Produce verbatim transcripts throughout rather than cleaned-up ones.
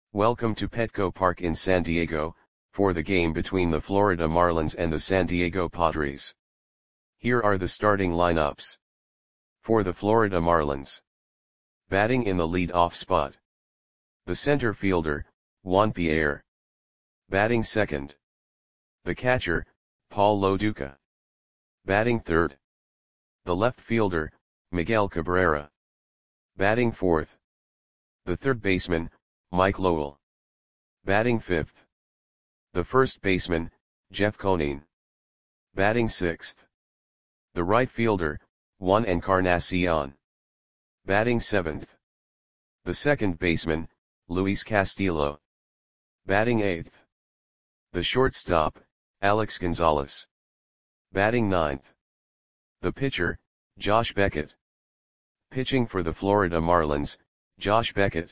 Welcome to Petco Park in San Diego, for the game between the Florida Marlins and the San Diego Padres. Here are the starting lineups. For the Florida Marlins. Batting in the lead-off spot. The center fielder, Juan Pierre. Batting second. The catcher, Paul Lo Duca. Batting third. The left fielder, Miguel Cabrera. Batting fourth. The third baseman, Mike Lowell. Batting fifth. The first baseman, Jeff Conine. Batting sixth. The right fielder, Juan Encarnacion. Batting seventh. The second baseman, Luis Castillo. Batting eighth. The shortstop, Alex Gonzalez. Batting ninth. The pitcher, Josh Beckett. Pitching for the Florida Marlins, Josh Beckett.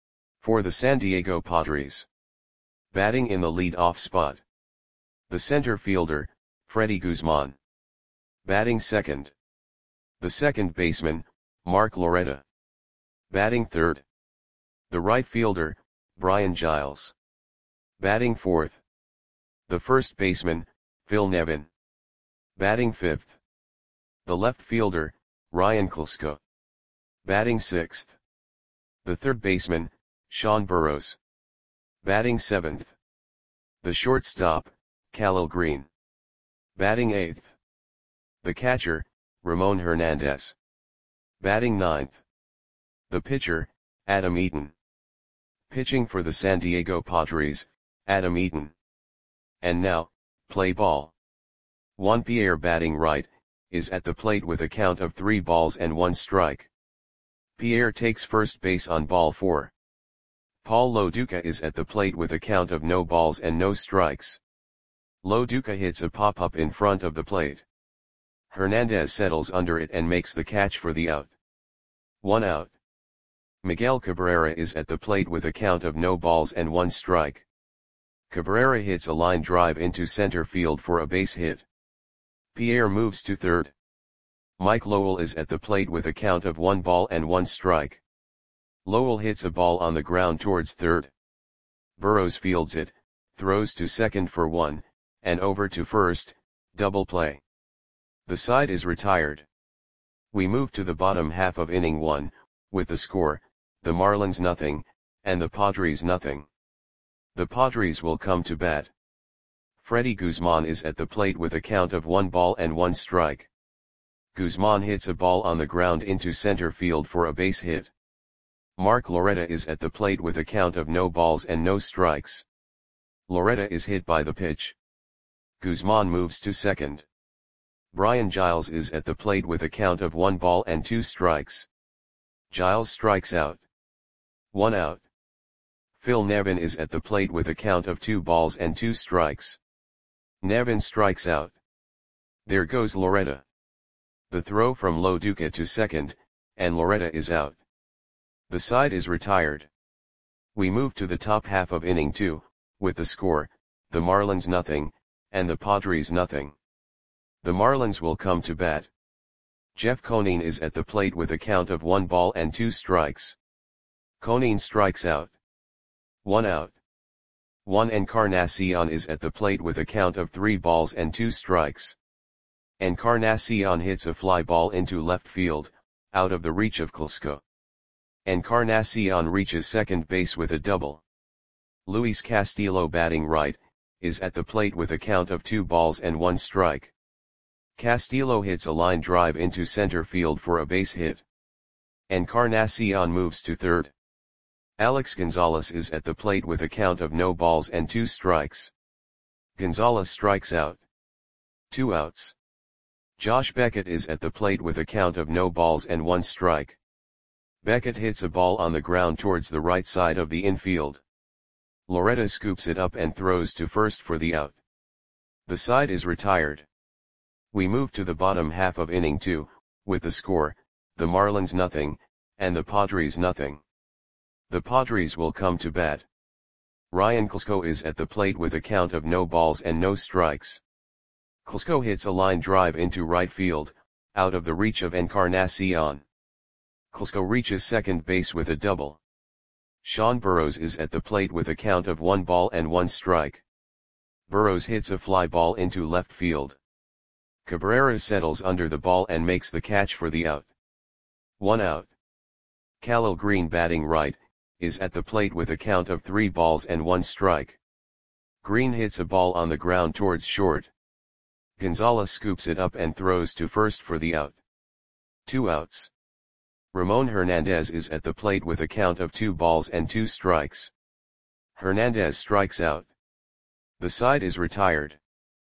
For the San Diego Padres. Batting in the lead-off spot. The center fielder, Freddie Guzman. Batting second. The second baseman, Mark Loretta. Batting third. The right fielder, Brian Giles. Batting fourth. The first baseman, Phil Nevin. Batting fifth. The left fielder, Ryan Klesko. Batting sixth. The third baseman, Sean Burrows. Batting seventh. The shortstop, Khalil Green. Batting eighth. The catcher, Ramon Hernandez. Batting ninth. The pitcher, Adam Eaton. Pitching for the San Diego Padres, Adam Eaton. And now, play ball. Juan Pierre batting right, is at the plate with a count of three balls and one strike. Pierre takes first base on ball four. Paul Lo Duca is at the plate with a count of no balls and no strikes. Lo Duca hits a pop-up in front of the plate. Hernandez settles under it and makes the catch for the out. One out. Miguel Cabrera is at the plate with a count of no balls and one strike. Cabrera hits a line drive into center field for a base hit. Pierre moves to third. Mike Lowell is at the plate with a count of one ball and one strike. Lowell hits a ball on the ground towards third. Burrows fields it, throws to second for one, and over to first, double play. The side is retired. We move to the bottom half of inning one, with the score, the Marlins nothing, and the Padres nothing. The Padres will come to bat. Freddie Guzman is at the plate with a count of one ball and one strike. Guzman hits a ball on the ground into center field for a base hit. Mark Loretta is at the plate with a count of no balls and no strikes. Loretta is hit by the pitch. Guzman moves to second. Brian Giles is at the plate with a count of one ball and two strikes. Giles strikes out. One out. Phil Nevin is at the plate with a count of two balls and two strikes. Nevin strikes out. There goes Loretta. The throw from Lo Duca to second, and Loretta is out. The side is retired. We move to the top half of inning two, with the score, the Marlins nothing, and the Padres nothing. The Marlins will come to bat. Jeff Conine is at the plate with a count of one ball and two strikes. Conine strikes out. One out. Juan Encarnacion is at the plate with a count of three balls and two strikes. Encarnacion hits a fly ball into left field, out of the reach of Klesko. Encarnacion reaches second base with a double. Luis Castillo batting right, is at the plate with a count of two balls and one strike. Castillo hits a line drive into center field for a base hit. Encarnacion moves to third. Alex Gonzalez is at the plate with a count of no balls and two strikes. Gonzalez strikes out. Two outs. Josh Beckett is at the plate with a count of no balls and one strike. Beckett hits a ball on the ground towards the right side of the infield. Loretta scoops it up and throws to first for the out. The side is retired. We move to the bottom half of inning two, with the score, the Marlins nothing, and the Padres nothing. The Padres will come to bat. Ryan Klesko is at the plate with a count of no balls and no strikes. Klesko hits a line drive into right field, out of the reach of Encarnacion. Klesko reaches second base with a double. Sean Burrows is at the plate with a count of one ball and one strike. Burrows hits a fly ball into left field. Cabrera settles under the ball and makes the catch for the out. One out. Khalil Green, batting right, is at the plate with a count of three balls and one strike. Green hits a ball on the ground towards short. Gonzalez scoops it up and throws to first for the out. Two outs. Ramon Hernandez is at the plate with a count of two balls and two strikes. Hernandez strikes out. The side is retired.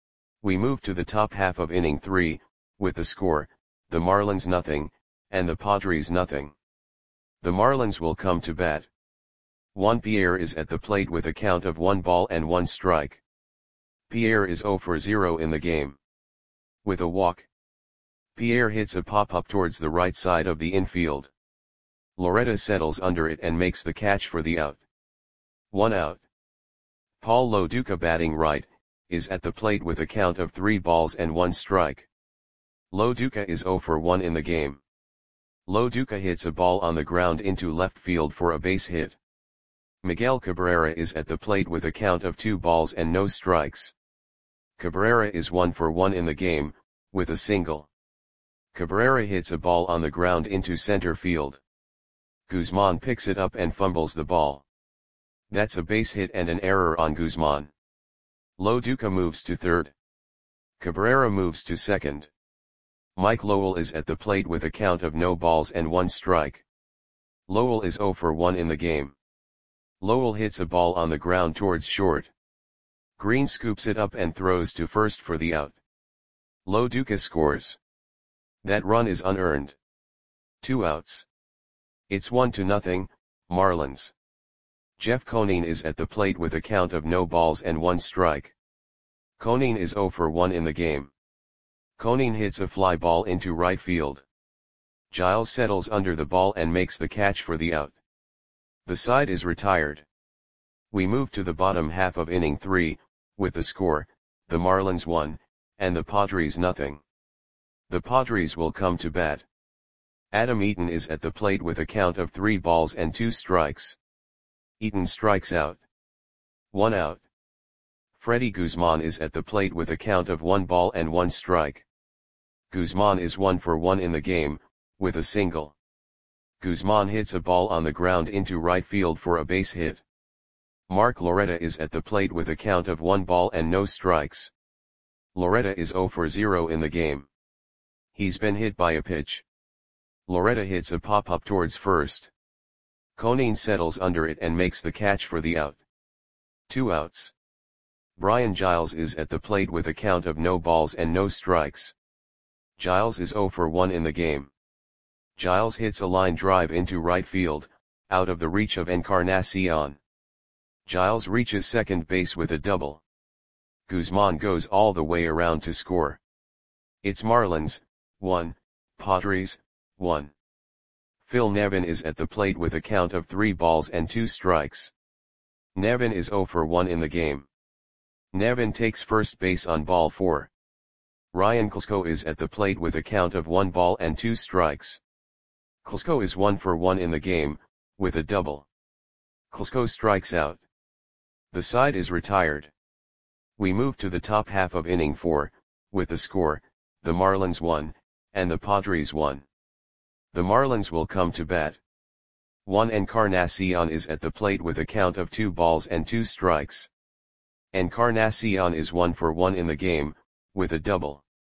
We move to the top half of inning three, with the score, the Marlins nothing, and the Padres nothing. The Marlins will come to bat. Juan Pierre is at the plate with a count of one ball and one strike. Pierre is zero for zero in the game. With a walk, Pierre hits a pop-up towards the right side of the infield. Loretta settles under it and makes the catch for the out. One out. Paul Lo Duca, batting right, is at the plate with a count of three balls and one strike. Lo Duca is zero for one in the game. Lo Duca hits a ball on the ground into left field for a base hit. Miguel Cabrera is at the plate with a count of two balls and no strikes. Cabrera is one for one in the game, with a single. Cabrera hits a ball on the ground into center field. Guzman picks it up and fumbles the ball. That's a base hit and an error on Guzman. Lo Duca moves to third. Cabrera moves to second. Mike Lowell is at the plate with a count of no balls and one strike. Lowell is zero for one in the game. Lowell hits a ball on the ground towards short. Green scoops it up and throws to first for the out. Lo Duca scores. That run is unearned. Two outs. It's one to nothing, Marlins. Jeff Conine is at the plate with a count of no balls and one strike. Conine is zero for one in the game. Conine hits a fly ball into right field. Giles settles under the ball and makes the catch for the out. The side is retired. We move to the bottom half of inning three, with the score, the Marlins one, and the Padres nothing. The Padres will come to bat. Adam Eaton is at the plate with a count of three balls and two strikes. Eaton strikes out. One out. Freddie Guzman is at the plate with a count of one ball and one strike. Guzman is one for one in the game, with a single. Guzman hits a ball on the ground into right field for a base hit. Mark Loretta is at the plate with a count of one ball and no strikes. Loretta is zero for zero in the game. He's been hit by a pitch. Loretta hits a pop-up towards first. Conine settles under it and makes the catch for the out. Two outs. Brian Giles is at the plate with a count of no balls and no strikes. Giles is zero for one in the game. Giles hits a line drive into right field, out of the reach of Encarnacion. Giles reaches second base with a double. Guzman goes all the way around to score. It's Marlins, one, Padres, one. Phil Nevin is at the plate with a count of three balls and two strikes. Nevin is zero for one in the game. Nevin takes first base on ball four. Ryan Klesko is at the plate with a count of one ball and two strikes. Klesko is one for one in the game, with a double. Klesko strikes out. The side is retired. We move to the top half of inning four, with the score, the Marlins one, and the Padres one. The Marlins will come to bat. Juan Encarnacion is at the plate with a count of two balls and two strikes. Encarnacion is one for one in the game, with a double.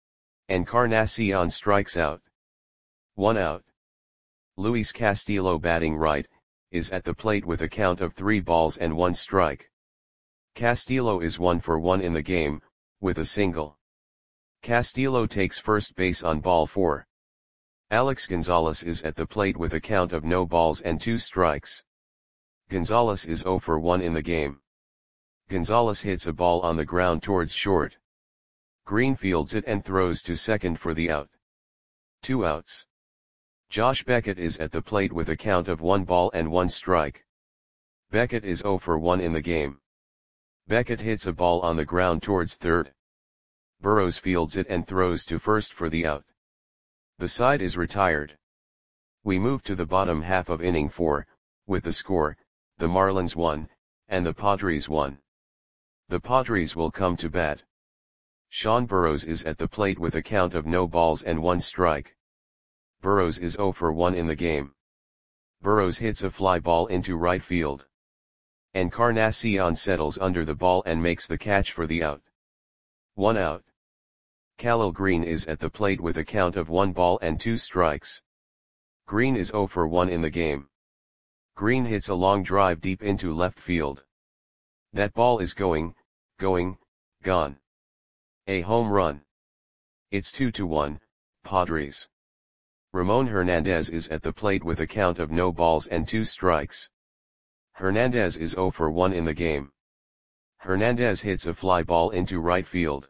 Encarnacion strikes out. One out. Luis Castillo, batting right, is at the plate with a count of three balls and one strike. Castillo is one for one in the game, with a single. Castillo takes first base on ball four. Alex Gonzalez is at the plate with a count of no balls and two strikes. Gonzalez is zero for one in the game. Gonzalez hits a ball on the ground towards short. Green fields it and throws to second for the out. Two outs. Josh Beckett is at the plate with a count of one ball and one strike. Beckett is zero for one in the game. Beckett hits a ball on the ground towards third. Burrows fields it and throws to first for the out. The side is retired. We move to the bottom half of inning four, with the score, the Marlins one, and the Padres one. The Padres will come to bat. Sean Burrows is at the plate with a count of no balls and one strike. Burrows is zero for one in the game. Burrows hits a fly ball into right field. Encarnacion settles under the ball and makes the catch for the out. One out. Khalil Green is at the plate with a count of one ball and two strikes. Green is zero for one in the game. Green hits a long drive deep into left field. That ball is going, going, gone. A home run. It's two to one, Padres. Ramon Hernandez is at the plate with a count of no balls and two strikes. Hernandez is zero for one in the game. Hernandez hits a fly ball into right field.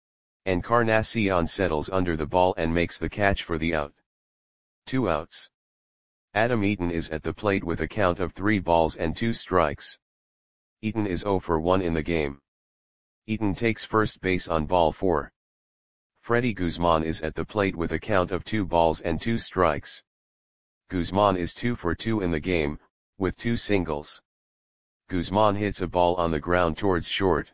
Encarnacion settles under the ball and makes the catch for the out. Two outs. Adam Eaton is at the plate with a count of three balls and two strikes. Eaton is zero for one in the game. Eaton takes first base on ball four. Freddie Guzman is at the plate with a count of two balls and two strikes. Guzman is two for two in the game, with two singles. Guzman hits a ball on the ground towards short.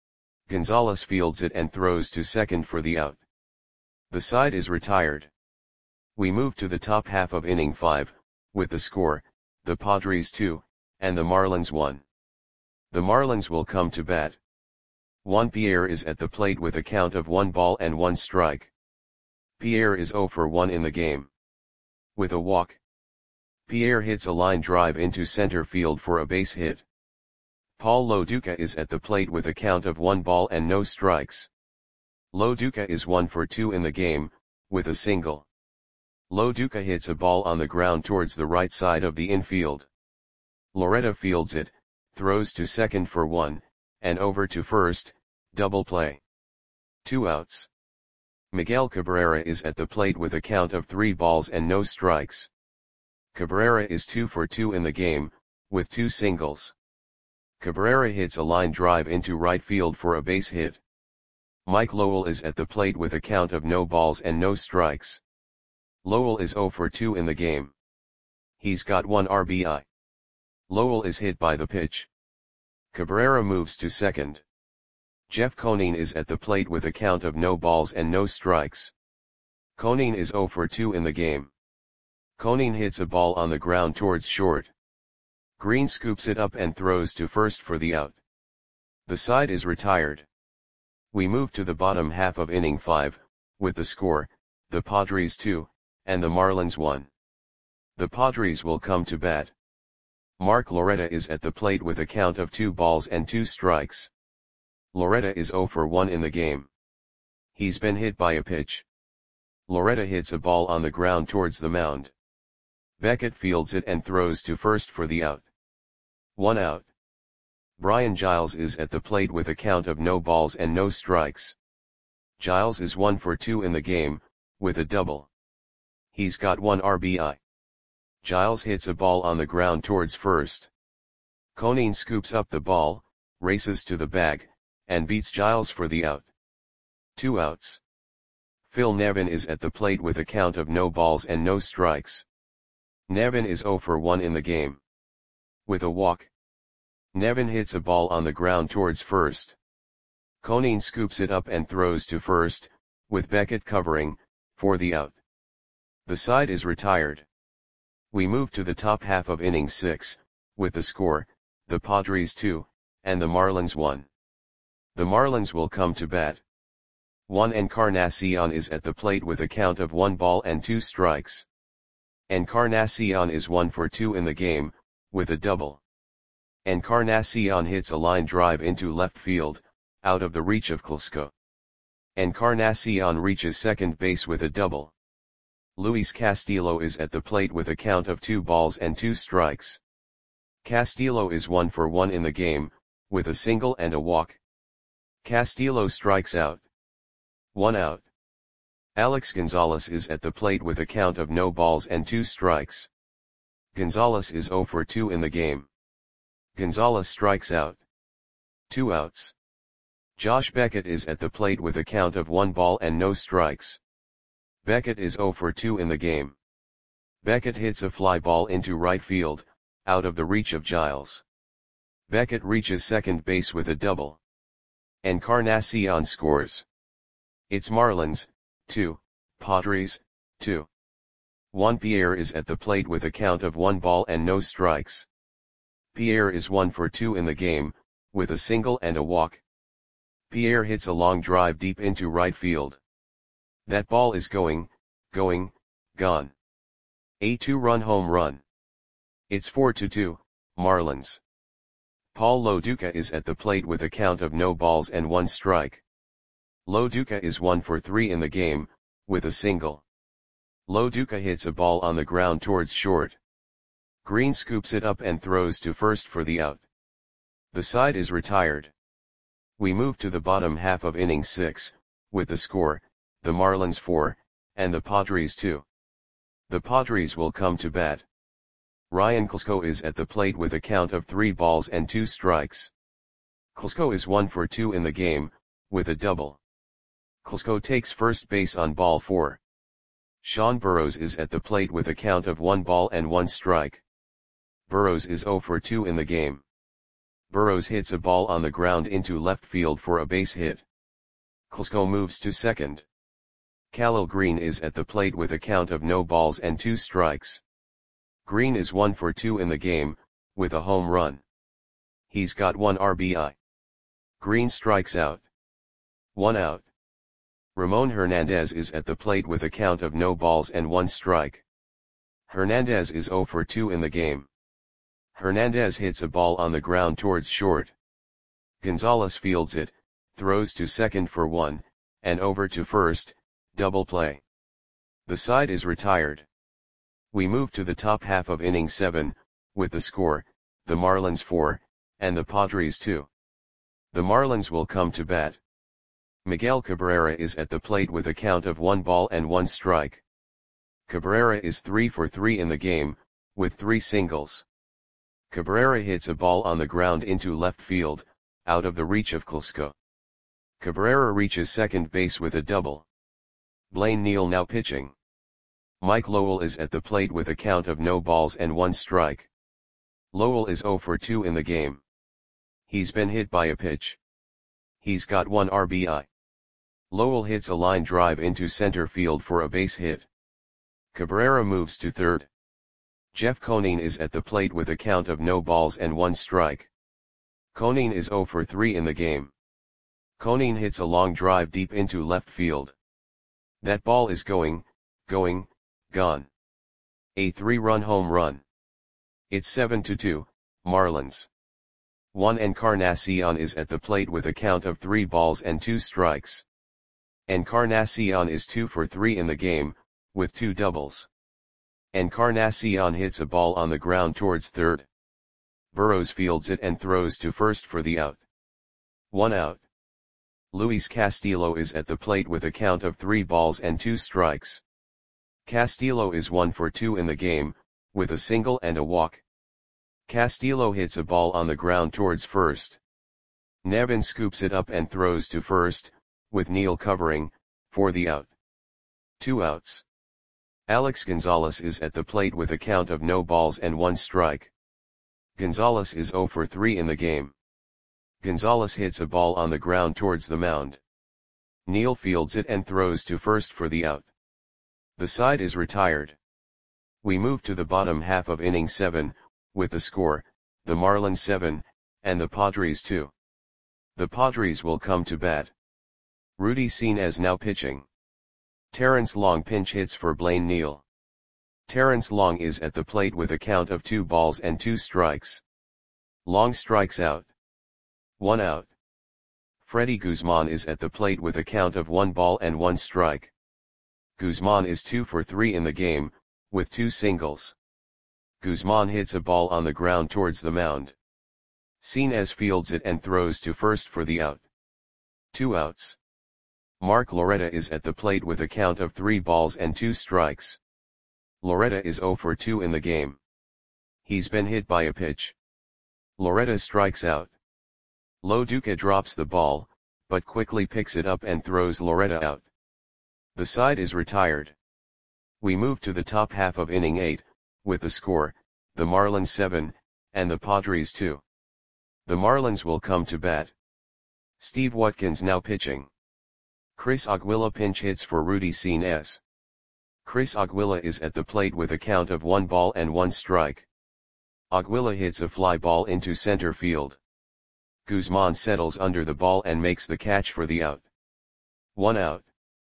Gonzalez fields it and throws to second for the out. The side is retired. We move to the top half of inning five, with the score, the Padres two, and the Marlins one. The Marlins will come to bat. Juan Pierre is at the plate with a count of one ball and one strike. Pierre is zero for one in the game. With a walk. Pierre hits a line drive into center field for a base hit. Paul Lo Duca is at the plate with a count of one ball and no strikes. Lo Duca is one for two in the game, with a single. Lo Duca hits a ball on the ground towards the right side of the infield. Loretta fields it, throws to second for one, and over to first, double play. Two outs. Miguel Cabrera is at the plate with a count of three balls and no strikes. Cabrera is two for two in the game, with two singles. Cabrera hits a line drive into right field for a base hit. Mike Lowell is at the plate with a count of no balls and no strikes. Lowell is zero for two in the game. He's got one R B I. Lowell is hit by the pitch. Cabrera moves to second. Jeff Conine is at the plate with a count of no balls and no strikes. Conine is zero for two in the game. Conine hits a ball on the ground towards short. Green scoops it up and throws to first for the out. The side is retired. We move to the bottom half of inning five, with the score, the Padres two, and the Marlins one. The Padres will come to bat. Mark Loretta is at the plate with a count of two balls and two strikes. Loretta is zero for one in the game. He's been hit by a pitch. Loretta hits a ball on the ground towards the mound. Beckett fields it and throws to first for the out. One out. Brian Giles is at the plate with a count of no balls and no strikes. Giles is one for two in the game, with a double. He's got one R B I. Giles hits a ball on the ground towards first. Conine scoops up the ball, races to the bag, and beats Giles for the out. Two outs. Phil Nevin is at the plate with a count of no balls and no strikes. Nevin is zero for one in the game. With a walk. Nevin hits a ball on the ground towards first. Conine scoops it up and throws to first, with Beckett covering, for the out. The side is retired. We move to the top half of inning six, with the score, the Padres two, and the Marlins one. The Marlins will come to bat. Juan Encarnacion is at the plate with a count of one ball and two strikes. Encarnacion is one for two in the game, with a double. Encarnacion hits a line drive into left field, out of the reach of Klesko. Encarnacion reaches second base with a double. Luis Castillo is at the plate with a count of two balls and two strikes. Castillo is one for one in the game, with a single and a walk. Castillo strikes out. One out. Alex Gonzalez is at the plate with a count of no balls and two strikes. Gonzalez is zero for two in the game. Gonzalez strikes out. Two outs. Josh Beckett is at the plate with a count of one ball and no strikes. Beckett is zero for two in the game. Beckett hits a fly ball into right field, out of the reach of Giles. Beckett reaches second base with a double. Encarnacion scores. It's Marlins, two, Padres, two. Juan Pierre is at the plate with a count of one ball and no strikes. Pierre is one for two in the game, with a single and a walk. Pierre hits a long drive deep into right field. That ball is going, going, gone. A two-run home run. It's four to two, Marlins. Paul Lo Duca is at the plate with a count of no balls and one strike. Lo Duca is one for three in the game, with a single. Lo Duca hits a ball on the ground towards short. Green scoops it up and throws to first for the out. The side is retired. We move to the bottom half of inning six, with the score, the Marlins four, and the Padres two. The Padres will come to bat. Ryan Klesko is at the plate with a count of three balls and two strikes. Klesko is one for two in the game, with a double. Klesko takes first base on ball four. Sean Burrows is at the plate with a count of one ball and one strike. Burrows is zero for two in the game. Burrows hits a ball on the ground into left field for a base hit. Klesko moves to second. Khalil Green is at the plate with a count of no balls and two strikes. Green is one for two in the game, with a home run. He's got one R B I. Green strikes out. One out. Ramon Hernandez is at the plate with a count of no balls and one strike. Hernandez is zero for two in the game. Hernandez hits a ball on the ground towards short. Gonzalez fields it, throws to second for one, and over to first, double play. The side is retired. We move to the top half of inning seven, with the score, the Marlins four, and the Padres two. The Marlins will come to bat. Miguel Cabrera is at the plate with a count of one ball and one strike. Cabrera is three for three in the game, with three singles. Cabrera hits a ball on the ground into left field, out of the reach of Klesko. Cabrera reaches second base with a double. Blaine Neal now pitching. Mike Lowell is at the plate with a count of no balls and one strike. Lowell is zero for two in the game. He's been hit by a pitch. He's got one R B I. Lowell hits a line drive into center field for a base hit. Cabrera moves to third. Jeff Conine is at the plate with a count of no balls and one strike. Conine is zero for three in the game. Conine hits a long drive deep into left field. That ball is going, going, gone. A three-run home run. It's seven to two, Marlins. Juan Encarnacion is at the plate with a count of three balls and two strikes. Encarnacion is two for three in the game, with two doubles. Encarnacion hits a ball on the ground towards third. Burrows fields it and throws to first for the out. One out. Luis Castillo is at the plate with a count of three balls and two strikes. Castillo is one for two in the game, with a single and a walk. Castillo hits a ball on the ground towards first. Nevin scoops it up and throws to first, with Neal covering, for the out. Two outs. Alex Gonzalez is at the plate with a count of no balls and one strike. Gonzalez is zero for three in the game. Gonzalez hits a ball on the ground towards the mound. Neal fields it and throws to first for the out. The side is retired. We move to the bottom half of inning seven, with the score, the Marlins seven, and the Padres two. The Padres will come to bat. Rudy Senes now pitching. Terrence Long pinch hits for Blaine Neal. Terrence Long is at the plate with a count of two balls and two strikes. Long strikes out. One out. Freddie Guzman is at the plate with a count of one ball and one strike. Guzman is two for three in the game, with two singles. Guzman hits a ball on the ground towards the mound. Senes fields it and throws to first for the out. Two outs. Mark Loretta is at the plate with a count of three balls and two strikes. Loretta is zero for two in the game. He's been hit by a pitch. Loretta strikes out. Lo Duca drops the ball, but quickly picks it up and throws Loretta out. The side is retired. We move to the top half of inning eight, with the score, the Marlins seven, and the Padres two. The Marlins will come to bat. Steve Watkins now pitching. Chris Aguila pinch hits for Rudy Cines. Chris Aguila is at the plate with a count of one ball and one strike. Aguila hits a fly ball into center field. Guzman settles under the ball and makes the catch for the out. One out.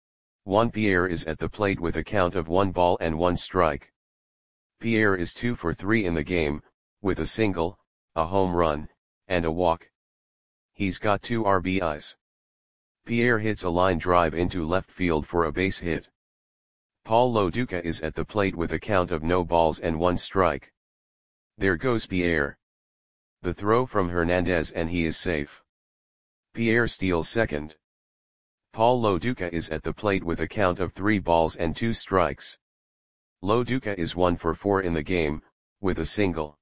Juan Pierre is at the plate with a count of one ball and one strike. Pierre is two for three in the game, with a single, a home run, and a walk. He's got two R B Is. Pierre hits a line drive into left field for a base hit. Paul Lo Duca is at the plate with a count of no balls and one strike. There goes Pierre. The throw from Hernandez and he is safe. Pierre steals second. Paul Lo Duca is at the plate with a count of three balls and two strikes. Lo Duca is one for four in the game, with a single.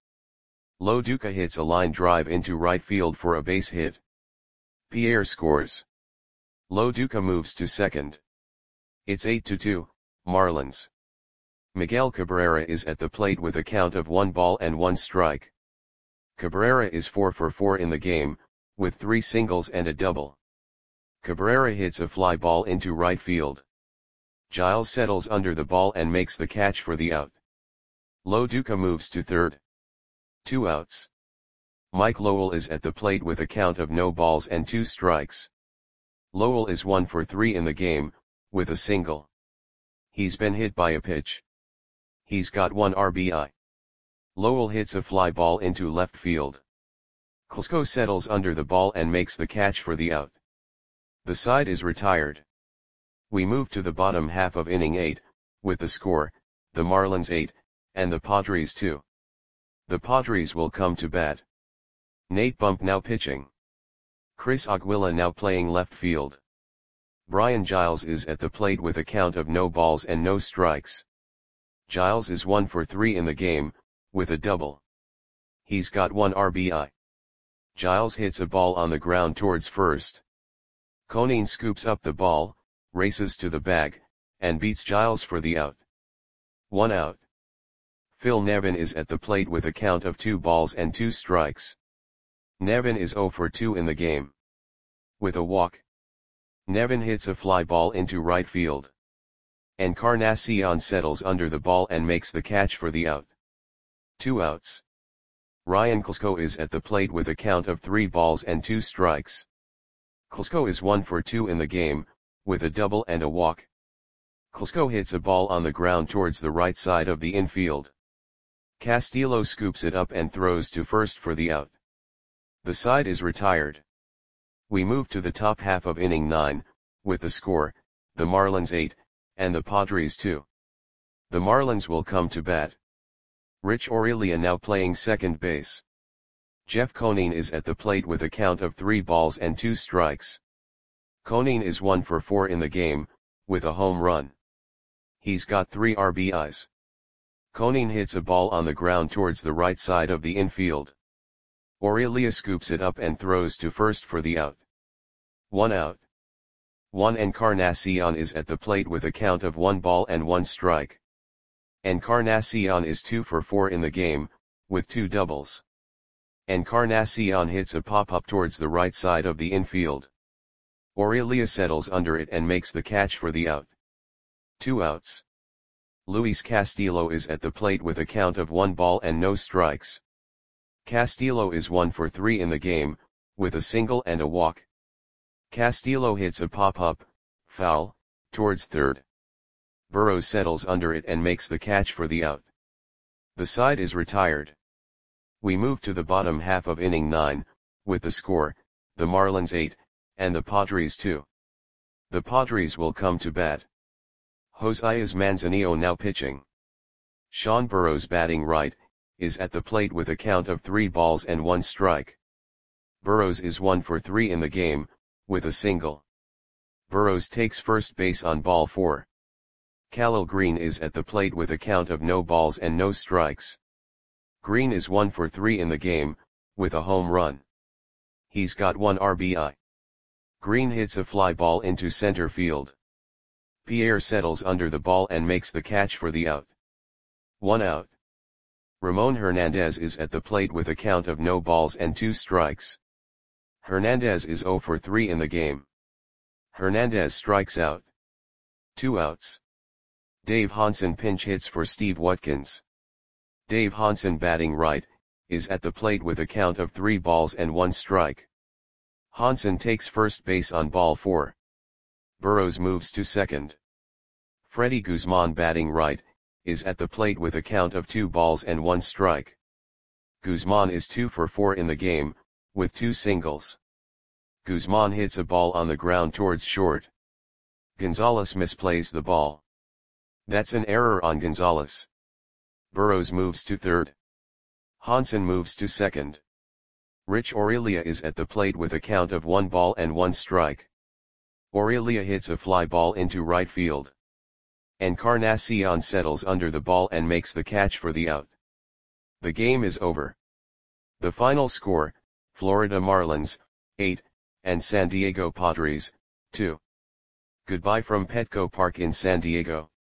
Lo Duca hits a line drive into right field for a base hit. Pierre scores. Lo Duca moves to second. It's eight to two, Marlins. Miguel Cabrera is at the plate with a count of one ball and one strike. Cabrera is four for four in the game, with three singles and a double. Cabrera hits a fly ball into right field. Giles settles under the ball and makes the catch for the out. Lo Duca moves to third. Two outs. Mike Lowell is at the plate with a count of no balls and two strikes. Lowell is one for three in the game, with a single. He's been hit by a pitch. He's got one R B I. Lowell hits a fly ball into left field. Klesko settles under the ball and makes the catch for the out. The side is retired. We move to the bottom half of inning eight, with the score, the Marlins eight, and the Padres two. The Padres will come to bat. Nate Bump now pitching. Chris Aguila now playing left field. Brian Giles is at the plate with a count of no balls and no strikes. Giles is one for three in the game, with a double. He's got one R B I. Giles hits a ball on the ground towards first. Conine scoops up the ball, races to the bag, and beats Giles for the out. One out. Phil Nevin is at the plate with a count of two balls and two strikes. Nevin is zero for two in the game. With a walk. Nevin hits a fly ball into right field. Encarnacion settles under the ball and makes the catch for the out. Two outs. Ryan Klesko is at the plate with a count of three balls and two strikes. Klesko is one for two in the game, with a double and a walk. Klesko hits a ball on the ground towards the right side of the infield. Castillo scoops it up and throws to first for the out. The side is retired. We move to the top half of inning nine, with the score, the Marlins eight, and the Padres two. The Marlins will come to bat. Rich Aurelia now playing second base. Jeff Conine is at the plate with a count of three balls and two strikes. Conine is one for four in the game, with a home run. He's got three R B Is. Conine hits a ball on the ground towards the right side of the infield. Aurelia scoops it up and throws to first for the out. One out. Juan Encarnacion is at the plate with a count of one ball and one strike. Encarnacion is two for four in the game, with two doubles. Encarnacion hits a pop-up towards the right side of the infield. Aurelia settles under it and makes the catch for the out. Two outs. Luis Castillo is at the plate with a count of one ball and no strikes. Castillo is one for three in the game, with a single and a walk. Castillo hits a pop-up, foul, towards third. Burrows settles under it and makes the catch for the out. The side is retired. We move to the bottom half of inning nine, with the score, the Marlins eight, and the Padres two. The Padres will come to bat. Josias Manzanillo now pitching. Sean Burrows batting right, is at the plate with a count of three balls and one strike. Burrows is one for three in the game, with a single. Burrows takes first base on ball four. Khalil Green is at the plate with a count of no balls and no strikes. Green is one for three in the game, with a home run. He's got one R B I. Green hits a fly ball into center field. Pierre settles under the ball and makes the catch for the out. One out. Ramon Hernandez is at the plate with a count of no balls and two strikes. Hernandez is zero for three in the game. Hernandez strikes out. Two outs. Dave Hansen pinch hits for Steve Watkins. Dave Hansen, batting right, is at the plate with a count of three balls and one strike. Hansen takes first base on ball four. Burrows moves to second. Freddie Guzman, batting right, is at the plate with a count of two balls and one strike. Guzman is two for four in the game, with two singles. Guzman hits a ball on the ground towards short. Gonzalez misplays the ball. That's an error on Gonzalez. Burrows moves to third. Hansen moves to second. Rich Aurelia is at the plate with a count of one ball and one strike. Aurelia hits a fly ball into right field. Encarnacion settles under the ball and makes the catch for the out. The game is over. The final score, Florida Marlins, eight, and San Diego Padres, two. Goodbye from Petco Park in San Diego.